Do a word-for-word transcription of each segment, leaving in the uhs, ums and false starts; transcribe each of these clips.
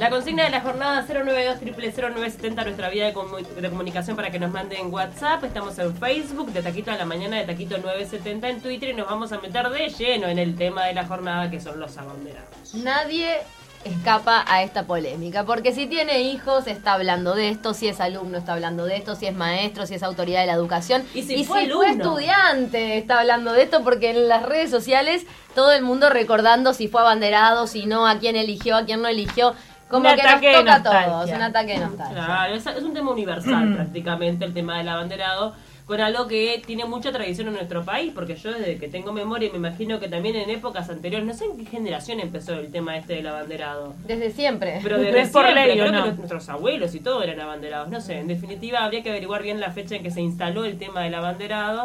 La consigna de la jornada cero nueve dos cero cero nueve siete cero, nuestra vía de, comu- de comunicación para que nos manden WhatsApp. Estamos en Facebook, de Taquito a la Mañana, de Taquito nueve setenta en Twitter, y nos vamos a meter de lleno en el tema de la jornada, que son los abanderados. Nadie escapa a esta polémica, porque si tiene hijos está hablando de esto, si es alumno está hablando de esto, si es maestro, si es autoridad de la educación, y si, y fue, si fue estudiante está hablando de esto, porque en las redes sociales todo el mundo recordando si fue abanderado, si no, a quién eligió, a quién no eligió, como un que nos ataque toca de a todos, nostalgia. un ataque de nostalgia. Claro, es, es un tema universal prácticamente el tema del abanderado, con algo que tiene mucha tradición en nuestro país, porque yo desde que tengo memoria, me imagino que también en épocas anteriores, no sé en qué generación empezó el tema este del abanderado. Desde siempre. Pero desde Es por siempre, ley, creo ¿o no? que nuestros abuelos y todo eran abanderados. No sé, en definitiva habría que averiguar bien la fecha en que se instaló el tema del abanderado.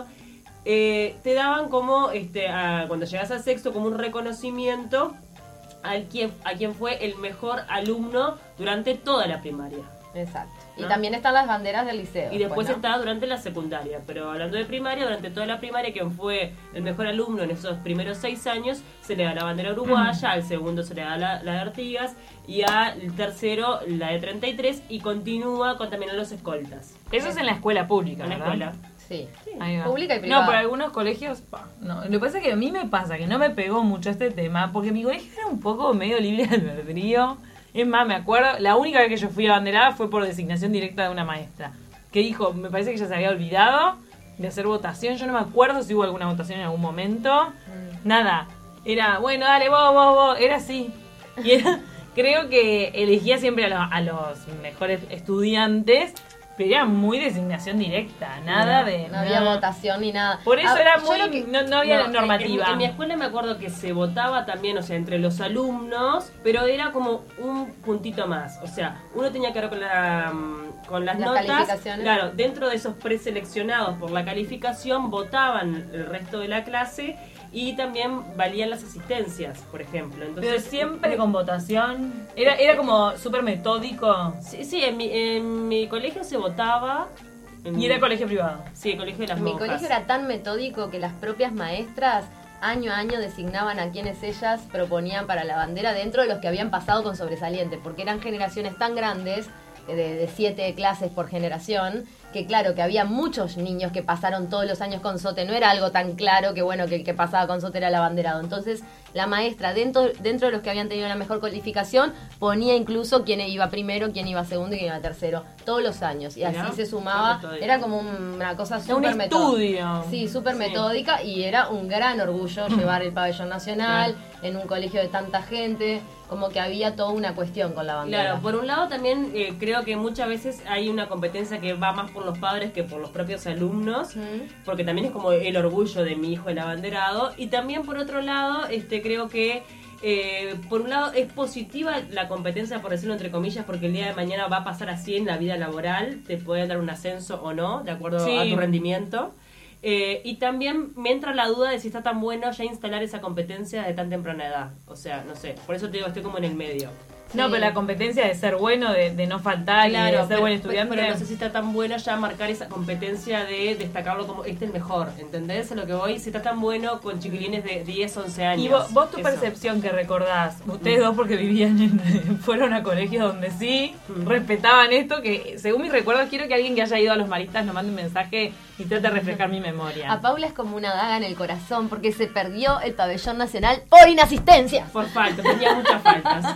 Eh, te daban como, este, a, cuando llegas al sexto, como un reconocimiento al quien, a quien fue el mejor alumno durante toda la primaria. Exacto. Y ¿no? también están las banderas del liceo. Y después ¿no? está durante la secundaria. Pero hablando de primaria, durante toda la primaria, quien fue el mejor alumno en esos primeros seis años, se le da la bandera uruguaya, al segundo se le da la, la de Artigas, y al tercero la de treinta y tres, y continúa con también a los escoltas. Eso es en la escuela pública, En la ¿verdad? escuela. Sí. Ahí va. Pública y privada. No, pero algunos colegios, pa, no. Lo que pasa es que a mí me pasa que no me pegó mucho este tema, porque mi colegio era un poco medio libre de albedrío. Es más, me acuerdo, la única vez que yo fui abanderada fue por designación directa de una maestra, que dijo, me parece que ella se había olvidado de hacer votación. Yo no me acuerdo si hubo alguna votación en algún momento. Mm. Nada. Era, bueno, dale, vos, vos, vos. Era así. Y era, creo que elegía siempre a, lo, a los mejores estudiantes, pero era muy designación directa, nada no, de... No había nada. votación ni nada. Por eso Ah, era yo muy... lo que- no, no había No, normativa. En, en mi escuela me acuerdo que se votaba también, o sea, entre los alumnos, pero era como un puntito más. O sea, uno tenía que ver con, la, mm, con las, Las notas. calificaciones. Claro, dentro de esos preseleccionados por la calificación, votaban el resto de la clase y también valían las asistencias, por ejemplo. Entonces, Pero siempre con votación. Era, era como súper metódico. Sí, sí, en mi, en mi colegio se votaba. En, Y era colegio privado. Sí, el colegio de las Mi monjas. colegio era tan metódico que las propias maestras año a año designaban a quienes ellas proponían para la bandera dentro de los que habían pasado con sobresaliente, porque eran generaciones tan grandes, eh, de, de siete clases por generación, que claro, que había muchos niños que pasaron todos los años con SOTE, no era algo tan claro que bueno, que el que pasaba con SOTE era el abanderado. Entonces la maestra, dentro, dentro de los que habían tenido la mejor calificación, ponía incluso quién iba primero, quién iba segundo y quién iba tercero, todos los años, y así Mirá, se sumaba, qué era como un- una cosa Era un súper metódica. estudio. Sí, súper Sí. metódica, y era un gran orgullo llevar el pabellón nacional en un colegio de tanta gente, como que había toda una cuestión con la bandera. Claro, por un lado también eh, creo que muchas veces hay una competencia que va más por los padres que por los propios alumnos, Ujú. porque también es como el orgullo de mi hijo el abanderado, y también por otro lado este creo que eh, por un lado es positiva la competencia, por decirlo entre comillas, porque el día de mañana va a pasar así en la vida laboral, te puede dar un ascenso o no, de acuerdo Sí. a tu rendimiento. Eh, y también me entra la duda de si está tan bueno ya instalar esa competencia de tan temprana edad. O sea, no sé, por eso te digo, estoy como en el medio. No, Sí. pero la competencia de ser bueno, de, de no faltar y de ser pero, buen estudiante. pero no sé si está tan bueno ya marcar esa competencia de destacarlo como este el mejor, ¿entendés? A lo que voy, si está tan bueno con chiquilines de diez, once años. Y vos, vos tu Eso. percepción que recordás, ustedes dos porque vivían en, fueron a colegios donde sí Mm. respetaban esto, que según mis recuerdos quiero que alguien que haya ido a los maristas nos mande un mensaje y trate de refrescar mi memoria. A Paula es como una daga en el corazón porque se perdió el pabellón nacional por inasistencia. Por falta, tenía muchas faltas.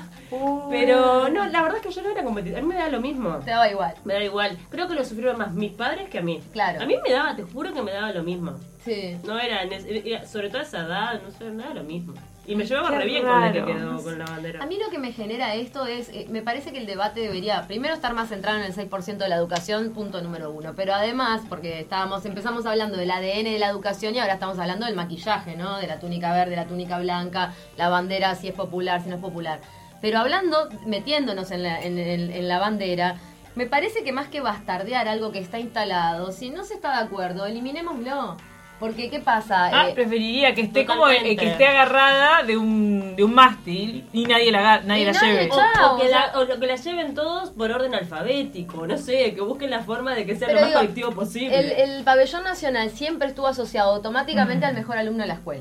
Pero no, la verdad es que yo no era competitiva, a mí me da lo mismo. Te daba igual. Me da igual. Creo que lo sufrieron más mis padres que a mí. Claro. A mí me daba, te juro que me daba lo mismo. Sí. No era, en ese- era- sobre todo a esa edad, no sé, me daba lo mismo. Y me llevaba Qué re bien con la que raro. quedó con la bandera. A mí lo que me genera esto es, eh, me parece que el debate debería primero estar más centrado en el seis por ciento de la educación, punto número uno. Pero además, porque estábamos empezamos hablando del A D N de la educación y ahora estamos hablando del maquillaje, ¿no? De la túnica verde, la túnica blanca, la bandera, si es popular, si no es popular. Pero hablando, metiéndonos en la, en, en- en la bandera, me parece que más que bastardear algo que está instalado, si no se está de acuerdo, eliminémoslo. Porque, ¿qué pasa? Ah, Eh, preferiría que esté como totalmente. eh, que esté agarrada de un de un mástil y nadie la aga- nadie Y la nadie lleve. la- O, Chao, o que o sea- la, o lo que la lleven todos por orden alfabético, no sé, que busquen la forma de que sea Pero lo más digo, colectivo posible. El, el pabellón nacional siempre estuvo asociado automáticamente al mejor alumno de la escuela.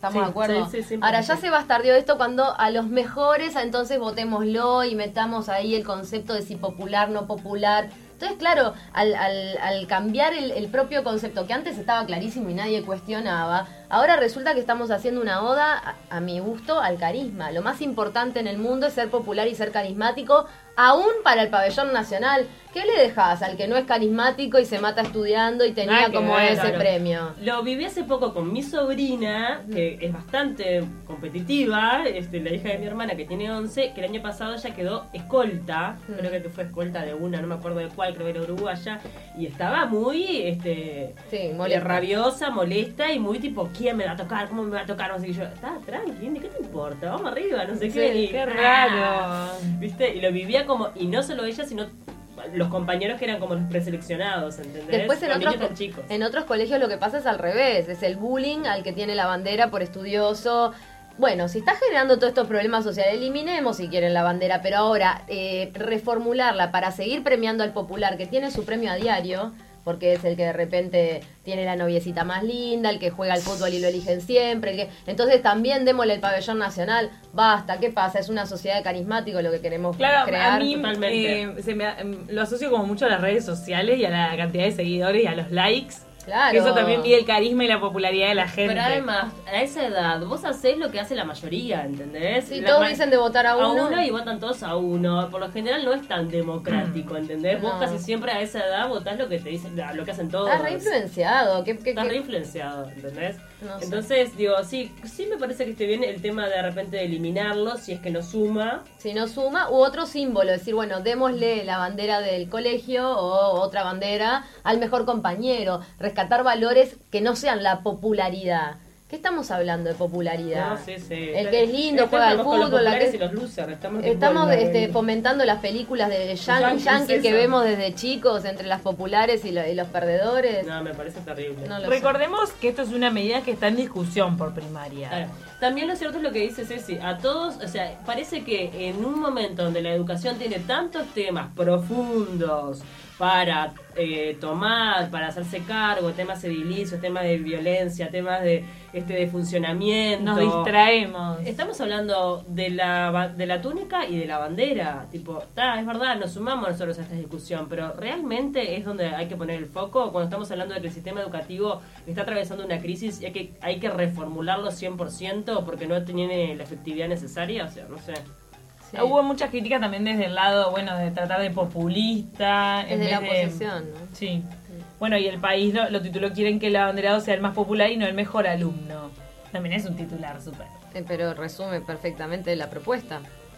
¿Estamos Sí, de acuerdo? sí, sí, sí, Ahora, ya sí. se bastardeó esto cuando a los mejores, entonces votémoslo y metamos ahí el concepto de si popular, no popular. Entonces, claro, al, al, al cambiar el, el propio concepto, que antes estaba clarísimo y nadie cuestionaba, ahora resulta que estamos haciendo una oda, a, a mi gusto, al carisma. Lo más importante en el mundo es ser popular y ser carismático, aún para el pabellón nacional. ¿Qué le dejas al que no es carismático y se mata estudiando y tenía Nada que como ver, ese claro. premio? Lo viví hace poco con mi sobrina, que es bastante competitiva, este, la hija de mi hermana que tiene once, que el año pasado ella quedó escolta, Mm. creo que fue escolta de una, no me acuerdo de cuál, creo que era uruguaya, y estaba muy este, Sí, eh, molesta. rabiosa, molesta y muy tipo, ¿quién me va a tocar? ¿Cómo me va a tocar? No sé qué. Yo, está tranqui, ¿qué te importa? Vamos arriba, no sé Sí, qué. Y, Qué ¡ah! raro. ¿Viste? Y lo vivía como, y no solo ella, sino los compañeros que eran como los preseleccionados, ¿entendés? Después en Los otros, niños tan chicos. en otros colegios lo que pasa es al revés, es el bullying al que tiene la bandera por estudioso. Bueno, si está generando todos estos problemas sociales, eliminemos si quieren la bandera, pero ahora eh, reformularla para seguir premiando al popular que tiene su premio a diario, porque es el que de repente tiene la noviecita más linda, el que juega al fútbol y lo eligen siempre, el que... entonces también démosle el pabellón nacional, basta, ¿qué pasa? Es una sociedad de carismáticos lo que queremos Claro, crear. a mí totalmente. eh, se me, em, lo asocio como mucho a las redes sociales y a la cantidad de seguidores y a los likes. Claro. Que eso también mide el carisma y la popularidad de la gente. Pero además, a esa edad, vos hacés lo que hace la mayoría, ¿entendés? Sí, La todos ma- dicen de votar a uno. y votan todos a uno. Por lo general no es tan democrático, ¿entendés? Vos No. casi siempre a esa edad votás lo que te dicen, lo que hacen todos. Estás re influenciado. ¿Qué, qué, Estás qué? re influenciado, ¿entendés? No sé. Entonces, digo, sí, sí me parece que esté bien el tema de de repente de eliminarlo, si es que no suma. Si no suma, u otro símbolo, decir, bueno, démosle la bandera del colegio o otra bandera al mejor compañero, rescatar valores que no sean la popularidad. ¿Qué estamos hablando de popularidad? No, sí, sí. El que es lindo, Después juega al estamos con los fútbol, la populares que- y los losers, estamos, Estamos tipo en la- este, fomentando las películas de yan- Yankees, yankees que eso. vemos desde chicos entre las populares y, lo- y los perdedores. No, me parece terrible. No lo sé. Recordemos que esto es una medida que está en discusión por primaria. Claro. También lo cierto es lo que dice Ceci, a todos, o sea, parece que en un momento donde la educación tiene tantos temas profundos para eh, tomar, para hacerse cargo, temas edilicios, temas de violencia, temas de este de funcionamiento. Nos distraemos. Estamos hablando de la ba- de la túnica y de la bandera, tipo, está, es verdad, nos sumamos nosotros a esta discusión, pero realmente es donde hay que poner el foco cuando estamos hablando de que el sistema educativo está atravesando una crisis y hay que hay que reformularlo cien por ciento porque no tiene la efectividad necesaria, o sea, no sé. Sí. Hubo muchas críticas también desde el lado, bueno, de tratar de populista. en Desde la vez de- oposición, ¿no? Sí. Bueno, y el país lo, lo tituló Quieren que el abanderado sea el más popular y no el mejor alumno. También es un titular súper. Eh, Pero resume perfectamente la propuesta.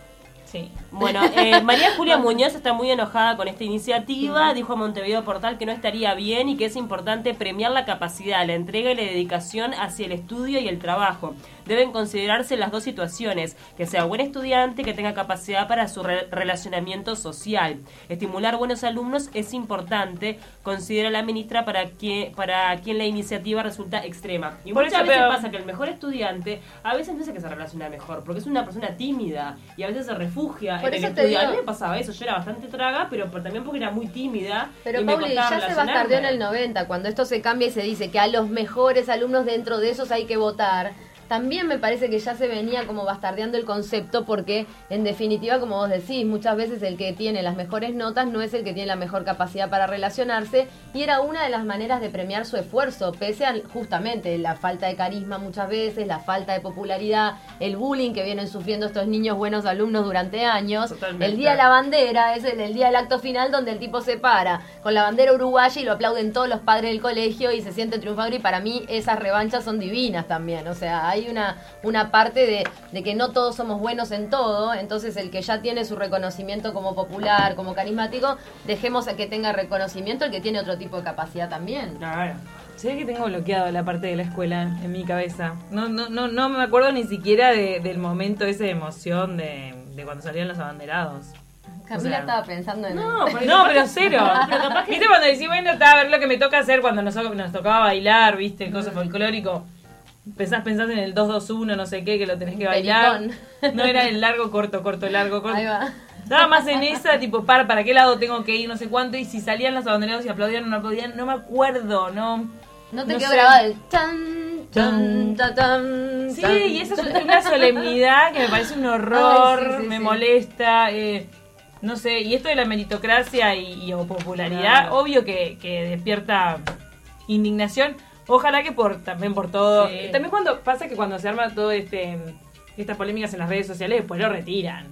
Sí. Bueno, eh, María Julia Muñoz está muy enojada con esta iniciativa, dijo a Montevideo Portal que no estaría bien y que es importante premiar la capacidad, la entrega y la dedicación hacia el estudio y el trabajo. Deben considerarse las dos situaciones, que sea buen estudiante, que tenga capacidad para su re- relacionamiento social. Estimular buenos alumnos es importante, considera la ministra, para, que, para quien la iniciativa resulta extrema. Y Por muchas eso, veces pero- pasa que el mejor estudiante a veces no es el que se relaciona mejor, porque es una persona tímida y a veces se refugia Por en el eso te estudio. A digo- mí me pasaba eso, yo era bastante traga, pero por- también porque era muy tímida. Pero y me Pauli, costaba ya se relacionarme. bastardeó en el noventa, cuando esto se cambia y se dice que a los mejores alumnos dentro de esos hay que votar. También me parece que ya se venía como bastardeando el concepto porque, en definitiva, como vos decís, muchas veces el que tiene las mejores notas no es el que tiene la mejor capacidad para relacionarse y era una de las maneras de premiar su esfuerzo, pese a justamente la falta de carisma muchas veces, la falta de popularidad, el bullying que vienen sufriendo estos niños buenos alumnos durante años. Totalmente. El día de la bandera es el, el día del acto final donde el tipo se para con la bandera uruguaya y lo aplauden todos los padres del colegio y se siente triunfador y para mí esas revanchas son divinas también, o sea, hay una, una parte de, de que no todos somos buenos en todo, entonces el que ya tiene su reconocimiento como popular, como carismático, dejemos a que tenga reconocimiento el que tiene otro tipo de capacidad también. Claro. Sé que tengo bloqueado la parte de la escuela en mi cabeza. No, no, no, no me acuerdo ni siquiera de- del momento ese de emoción de, de cuando salían los abanderados. Camila O sea, estaba pensando en... No, porque No, capaz- pero cero. Pero capaz que- ¿Viste cuando decís, bueno, está a ver lo que me toca hacer cuando nos, nos tocaba bailar, viste, cosas folclórico? Pensás, pensás en el dos dos uno, no sé qué, que lo tenés que bailar. Pelicón. No era el largo, corto, corto, largo, corto. Ahí va. Estaba más en esa, tipo, para, ¿para qué lado tengo que ir? No sé cuánto. Y si salían los abanderados y aplaudían o no aplaudían, no me acuerdo, no. No te no quedó sé. grabado el chan, Tan, tan, tan, Sí, tan. y eso es una solemnidad que me parece un horror, Ay, sí, sí, me sí. molesta, eh, no sé, y esto de la meritocracia y, y o popularidad, Claro. obvio que, que despierta indignación, ojalá que por también por todo, Sí. también cuando pasa que cuando se arma todo este estas polémicas en las redes sociales, después lo retiran.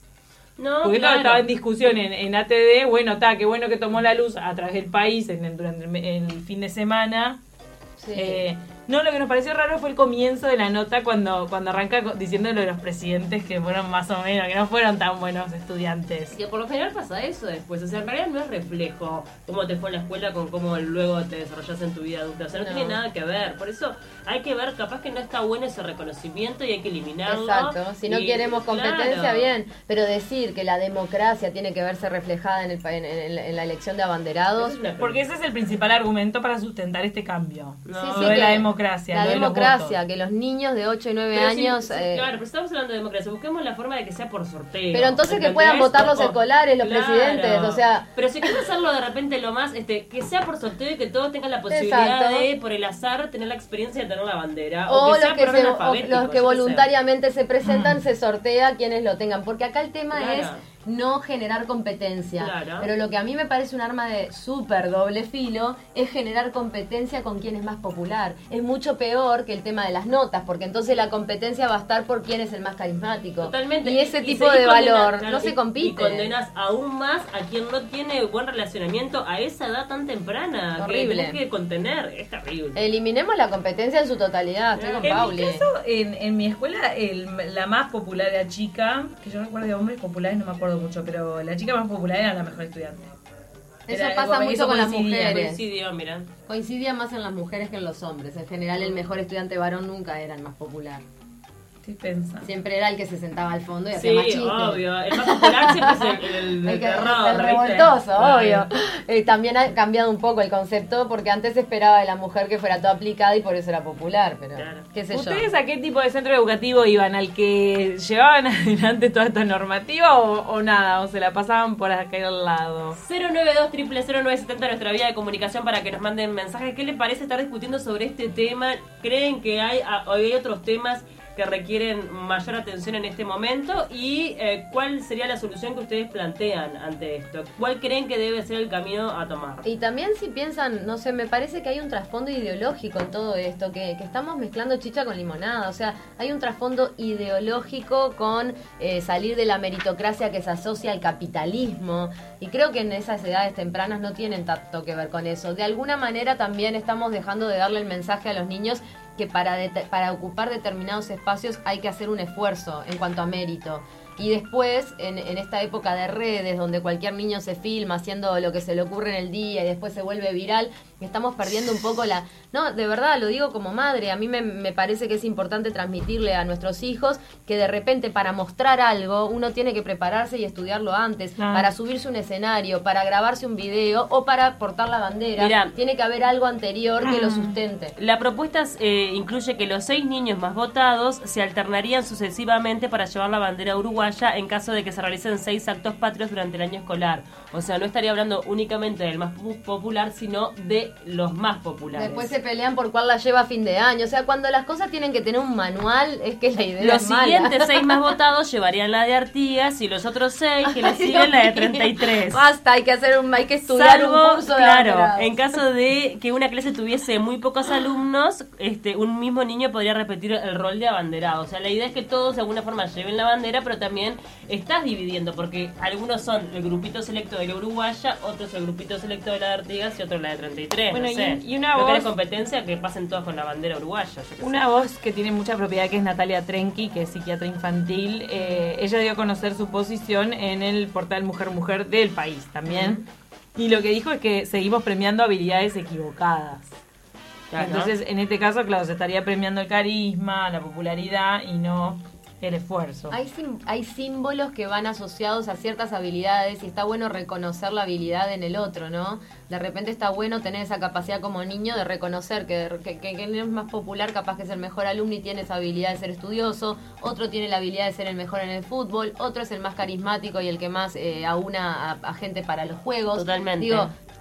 No, Porque claro. todo estaba en discusión en, en A T D, bueno, está, qué bueno que tomó la luz a través del país en el- durante el, me- el fin de semana. Sí. Eh, no, lo que nos pareció raro fue el comienzo de la nota cuando, cuando arranca co- diciendo lo de los presidentes que fueron más o menos, que no fueron tan buenos estudiantes. Que por lo general pasa eso después, o sea, en realidad no es reflejo cómo te fue en la escuela con cómo luego te desarrollas en tu vida adulta, o sea, no, No. tiene nada que ver, por eso hay que ver, capaz que no está bueno ese reconocimiento y hay que eliminarlo. Exacto, si no Y, queremos competencia, claro. bien, pero decir que la democracia tiene que verse reflejada en, el, pa- en, en- en la elección de abanderados, Eso es una Porque ese es el principal argumento para sustentar este cambio. No. sí, Lo sí, de que la democracia, la lo de los democracia, votos. que los niños de ocho y nueve Pero sí, años... sí, eh, claro, pero estamos hablando de democracia, busquemos la forma de que sea por sorteo. Pero entonces que ¿entendés? puedan votar los O- escolares, los presidentes, o sea- Pero si quieres hacerlo de repente lo más, este, que sea por sorteo y que todos tengan la posibilidad Exacto. de, por el azar, tener la experiencia de tener la bandera. O, O, que los sea que, por se- orden o alfabético, los que yo qué sé. voluntariamente se presentan, se sortea quienes lo tengan. Porque acá el tema Claro. es no generar competencia. Claro. Pero lo que a mí me parece un arma de súper doble filo es generar competencia con quien es más popular. Es mucho peor que el tema de las notas, porque entonces la competencia va a estar por quién es el más carismático. Totalmente. Y ese Y tipo seguís de condena- valor claro, no se y- compite. Y condenas aún más a quien no tiene buen relacionamiento a esa edad tan temprana. Horrible. Que tenés que contener. Es terrible. Eliminemos la competencia en su totalidad. Estoy con En mi Pauli. caso, en, en mi escuela, el- la más popular era chica, que yo recuerdo de hombres populares, no me acuerdo mucho, pero la chica más popular era la mejor estudiante. Eso Era- pasa mucho eso con las coincidía, mujeres. Coincidió, mira. Coincidía más en las mujeres que en los hombres. En general, el mejor estudiante varón nunca era el más popular. Estoy pensando. Siempre era el que se sentaba al fondo y Sí, hacía más chistes. obvio. El más popular siempre es el, el, el El, que- terror, el ¿viste? revoltoso, Claro. obvio. Eh, también ha cambiado un poco el concepto porque antes se esperaba de la mujer que fuera toda aplicada y por eso era popular, pero Claro. qué sé yo. ¿Ustedes a qué tipo de centro educativo iban? ¿Al que llevaban adelante toda esta normativa o, o nada? ¿O se la pasaban por aquel lado? cero nueve dos, cero cero cero nueve siete cero, nuestra vía de comunicación para que nos manden mensajes. ¿Qué les parece estar discutiendo sobre este tema? ¿Creen que hay, a- hay otros temas que requieren mayor atención en este momento? ¿Y eh, cuál sería la solución que ustedes plantean ante esto? ¿Cuál creen que debe ser el camino a tomar? Y también si piensan, no sé, me parece que hay un trasfondo ideológico en todo esto, que, que estamos mezclando chicha con limonada, o sea, hay un trasfondo ideológico con eh, salir de la meritocracia que se asocia al capitalismo, y creo que en esas edades tempranas no tienen tanto que ver con eso. De alguna manera también estamos dejando de darle el mensaje a los niños que para, det- para ocupar determinados espacios hay que hacer un esfuerzo en cuanto a mérito. Y después, en, en esta época de redes, donde cualquier niño se filma haciendo lo que se le ocurre en el día y después se vuelve viral, estamos perdiendo un poco la... No, de verdad, lo digo como madre, a mí me, me parece que es importante transmitirle a nuestros hijos que de repente para mostrar algo uno tiene que prepararse y estudiarlo antes, Claro. para subirse un escenario, para grabarse un video o para portar la bandera. Mirá. Tiene que haber algo anterior que lo sustente. La propuesta eh, incluye que los seis niños más votados se alternarían sucesivamente para llevar la bandera uruguaya en caso de que se realicen seis actos patrios durante el año escolar. O sea, no estaría hablando únicamente del más pu- popular, sino de los más populares. Después se pelean por cuál la lleva a fin de año. O sea, cuando las cosas tienen que tener un manual, es que la idea Los es mala. siguientes seis más votados llevarían la de Artigas y los otros seis que le Ay, siguen la de Dios treinta y mío. tres. Basta, hay que hacer un, hay que estudiar Salvo, un curso de claro, abanderados. en caso de que una clase tuviese muy pocos alumnos, este, un mismo niño podría repetir el rol de abanderado. O sea, la idea es que todos de alguna forma lleven la bandera, pero también estás dividiendo, porque algunos son el grupito selecto de la uruguaya, otros el grupito selecto de la de Artigas y otros la de treinta y tres. Bueno, no y- sé. y una ¿No voz- querés competencia? Que pasen todos con la bandera uruguaya. yo qué sé. Una voz que tiene mucha propiedad, que es Natalia Trenki, que es psiquiatra infantil. Eh, ella dio a conocer su posición en el portal Mujer Mujer del país también. Y lo que dijo es que seguimos premiando habilidades equivocadas. Claro. Entonces, en este caso, claro, se estaría premiando el carisma, la popularidad y no el esfuerzo. Hay, sim- hay símbolos que van asociados a ciertas habilidades y está bueno reconocer la habilidad en el otro, ¿no? De repente está bueno tener esa capacidad como niño de reconocer que, que, que, que es más popular, capaz que es el mejor alumno y tiene esa habilidad de ser estudioso, otro tiene la habilidad de ser el mejor en el fútbol, otro es el más carismático y el que más eh, aúna a, a gente para los juegos. Totalmente. Digo,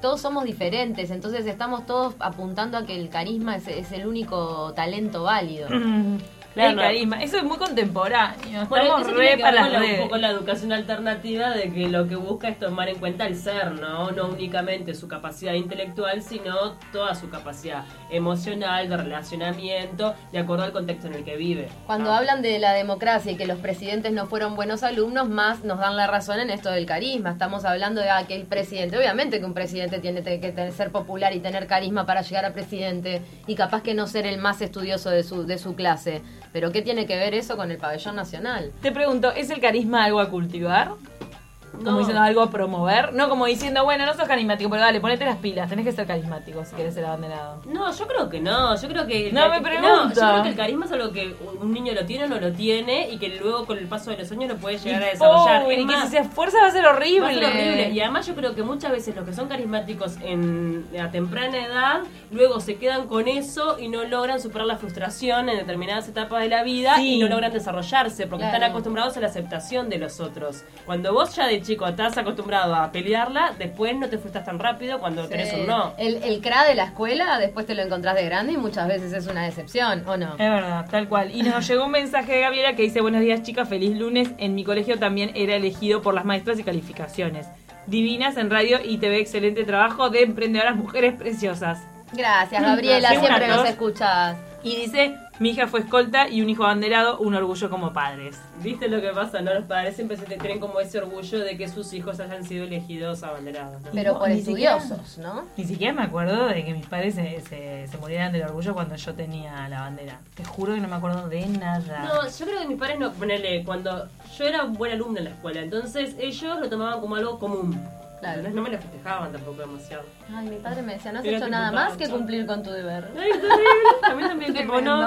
todos somos diferentes, entonces estamos todos apuntando a que el carisma es, es el único talento válido. Claro, el carisma, eso es muy contemporáneo. Bueno, Estamos eso re tiene que para ver las con la- redes. un poco la educación alternativa de que lo que busca es tomar en cuenta el ser, ¿no? No únicamente su capacidad intelectual, sino toda su capacidad emocional, de relacionamiento, de acuerdo al contexto en el que vive. Cuando ¿no? hablan de la democracia y que los presidentes no fueron buenos alumnos, más nos dan la razón en esto del carisma. Estamos hablando de ah, que el presidente, obviamente que un presidente tiene que tener- ser popular y tener carisma para llegar a presidente, y capaz que no ser el más estudioso de su, de su clase. Pero ¿qué tiene que ver eso con el pabellón nacional? Te pregunto, ¿es el carisma algo a cultivar? Como No. diciendo algo a promover, no como diciendo, bueno, no sos carismático, pero dale, ponete las pilas, tenés que ser carismático si querés ser abanderado. No, yo creo que no, yo creo que... No, me No, pregunto. yo creo que el carisma es algo que un niño lo tiene o no lo tiene y que luego con el paso de los años lo puede llegar a desarrollar. Pobre, Es y que más, si se esfuerza va a ser horrible. va a ser horrible. Y además yo creo que muchas veces los que son carismáticos en a temprana edad, luego se quedan con eso y no logran superar la frustración en determinadas etapas de la vida Sí. y no logran desarrollarse porque Claro. están acostumbrados a la aceptación de los otros. Cuando vos ya de chico estás acostumbrado a pelearla, después no te frustras tan rápido cuando tenés un no. El, el C R A de la escuela, después te lo encontrás de grande y muchas veces es una decepción, ¿o no? Es verdad, tal cual. Y nos llegó un mensaje de Gabriela que dice, buenos días chicas, feliz lunes. En mi colegio también era elegido por las maestras y calificaciones. Divinas en radio y T V, excelente trabajo de emprendedoras mujeres preciosas. Gracias, Gabriela, Sí, una siempre nos tos. escuchas. Y dice, mi hija fue escolta y un hijo abanderado, un orgullo como padres. ¿Viste lo que pasa? No, los padres siempre se tienen como ese orgullo de que sus hijos hayan sido elegidos abanderados, ¿no? Pero no, por ni estudiosos, ¿no? Ni siquiera me acuerdo de que mis padres se, se, se murieran del orgullo cuando yo tenía la bandera. Te juro que no me acuerdo de nada. No, yo creo que mis padres no, ponele, cuando yo era buena alumna en la escuela, entonces ellos lo tomaban como algo común. Claro. Entonces no me lo festejaban tampoco demasiado. Ay, mi padre me decía, no has Era hecho tipo, nada pa, más que pa. cumplir con tu deber. Ay, qué terrible. A mí también, tipo, no.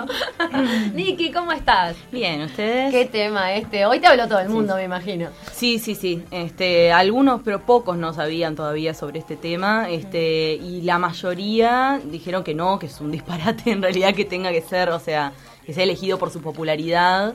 Niki, ¿cómo estás? Bien, ¿ustedes? ¿Qué tema este? Hoy te habló todo el mundo, me imagino. Sí, sí, sí. Este, algunos, pero pocos no sabían todavía sobre este tema. Este, y la mayoría dijeron que no, que es un disparate en realidad que tenga que ser, o sea, que sea elegido por su popularidad.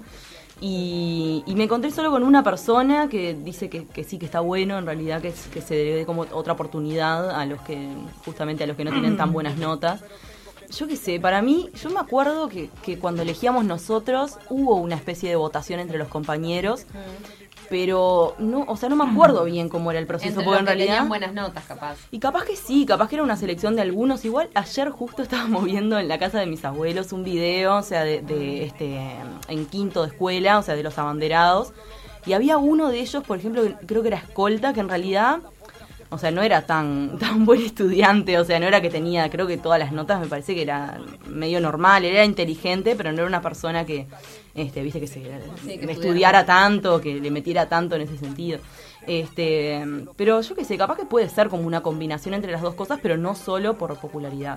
Y, y me encontré solo con una persona que dice que, que sí, que está bueno, en realidad que, es- que se dé como otra oportunidad a los que, justamente a los que no tienen tan buenas notas. Yo qué sé, para mí, yo me acuerdo que, que cuando elegíamos nosotros hubo una especie de votación entre los compañeros, pero no, o sea, no me acuerdo bien cómo era el proceso, Entre porque los en que realidad... tenían buenas notas, capaz. Y capaz que sí, capaz que era una selección de algunos. Igual ayer justo estábamos viendo en la casa de mis abuelos un video, o sea, de, de este en quinto de escuela, o sea, de los abanderados. Y había uno de ellos, por ejemplo, que creo que era escolta, que en realidad, o sea, no era tan tan buen estudiante, o sea, no era que tenía, creo que todas las notas me parece que era medio normal, era inteligente, pero no era una persona que, este, viste, que se Sí, que me estudiara estudiara tanto, que le metiera tanto en ese sentido. Este, pero yo qué sé, capaz que puede ser como una combinación entre las dos cosas, pero no solo por popularidad.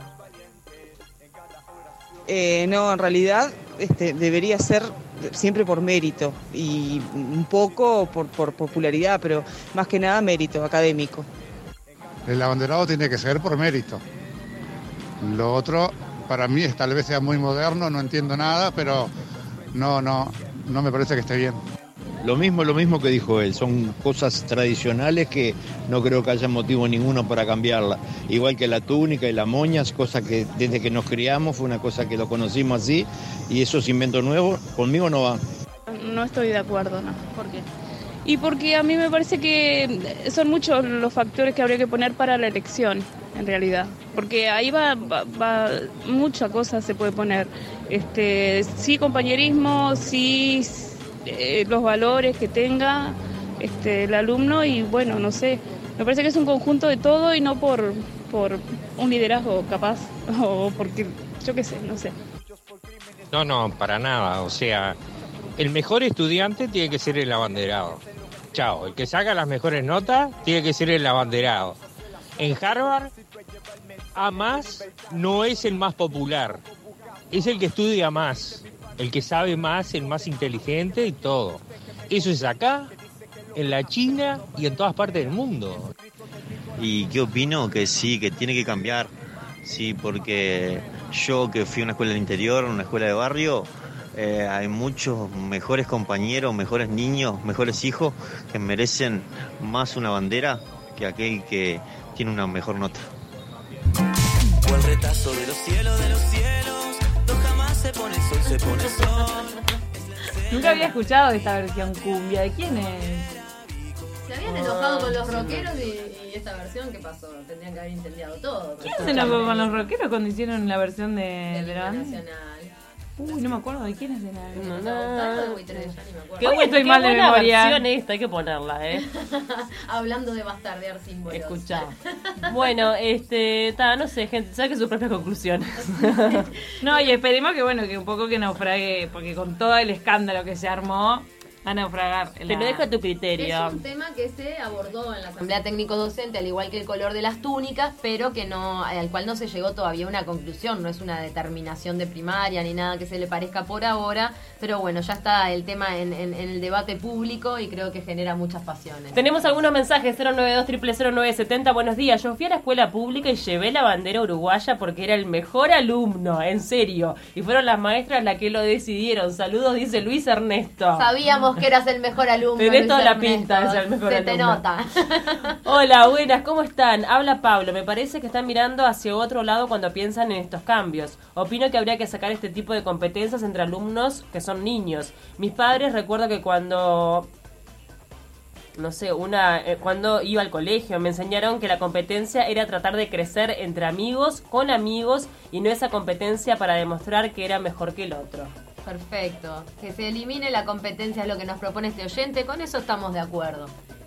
Eh, no, en realidad este, debería ser siempre por mérito y un poco por, por popularidad, pero más que nada mérito académico. El abanderado tiene que ser por mérito. Lo otro, para mí, es, tal vez sea muy moderno, no entiendo nada, pero no, no, no me parece que esté bien. Lo mismo, lo mismo que dijo él, son cosas tradicionales que no creo que haya motivo ninguno para cambiarla. Igual que la túnica y la moña, es cosa que desde que nos criamos fue una cosa que lo conocimos así, y esos inventos nuevos conmigo no van. No estoy de acuerdo, no. ¿Por qué? Y porque a mí me parece que son muchos los factores que habría que poner para la elección, en realidad. Porque ahí va, va, va mucha cosa se puede poner. Este, sí compañerismo, sí eh, los valores que tenga este, el alumno y bueno, no sé. Me parece que es un conjunto de todo y no por, por un liderazgo capaz o porque, yo qué sé, no sé. No, no, para nada. O sea, el mejor estudiante tiene que ser el abanderado. Chao, el que saca las mejores notas tiene que ser el abanderado. En Harvard, A más no es el más popular, es el que estudia más, el que sabe más, el más inteligente y todo. Eso es acá, en la China y en todas partes del mundo. ¿Y qué opino? Que sí, que tiene que cambiar. Sí, porque yo que fui a una escuela del interior, una escuela de barrio, eh, hay muchos mejores compañeros, mejores niños, mejores hijos que merecen más una bandera que aquel que tiene una mejor nota. O el retazo de los cielos, de los cielos, no jamás se pone sol, se pone sol. Nunca había escuchado esta versión cumbia. ¿De quién es? Se habían enojado con los rockeros y, y esta versión, ¿qué pasó? Tendrían que haber incendiado todo. ¿Quién se enojó con los rockeros cuando hicieron la versión de, de de la banda? Nacional. Uy, no me acuerdo de quién es de la No, no, no. Qué, Hoy buen, estoy qué mal de buena memoria. versión esta, hay que ponerla, ¿eh? Hablando de bastardear símbolos. Escuchá. Bueno, este, ta, no sé, gente, saque sus propias conclusiones. No, y esperemos que, bueno, que un poco que naufrague, porque con todo el escándalo que se armó, va a naufragar. La... Te lo dejo a tu criterio. Es un tema que se abordó en la Asamblea Técnico-Docente, al igual que el color de las túnicas, pero que no, al cual no se llegó todavía a una conclusión, no es una determinación de primaria ni nada que se le parezca por ahora, pero bueno, ya está el tema en, en, en el debate público y creo que genera muchas pasiones. Tenemos algunos mensajes, cero nueve dos, cero cero cero nueve siete cero. Buenos días, yo fui a la escuela pública y llevé la bandera uruguaya porque era el mejor alumno, en serio, y fueron las maestras las que lo decidieron. Saludos, dice Luis Ernesto. Sabíamos que eras el mejor alumno. Tenés toda la Ernesto. pinta de ser el mejor Se alumno. te nota. Hola, buenas, ¿cómo están? Habla Pablo. Me parece que están mirando hacia otro lado cuando piensan en estos cambios. Opino que habría que sacar este tipo de competencias entre alumnos que son niños. Mis padres, recuerdo que cuando... no sé, una eh, cuando iba al colegio me enseñaron que la competencia era tratar de crecer entre amigos, con amigos, y no esa competencia para demostrar que era mejor que el otro. Perfecto. Que se elimine la competencia, es lo que nos propone este oyente. Con eso estamos de acuerdo.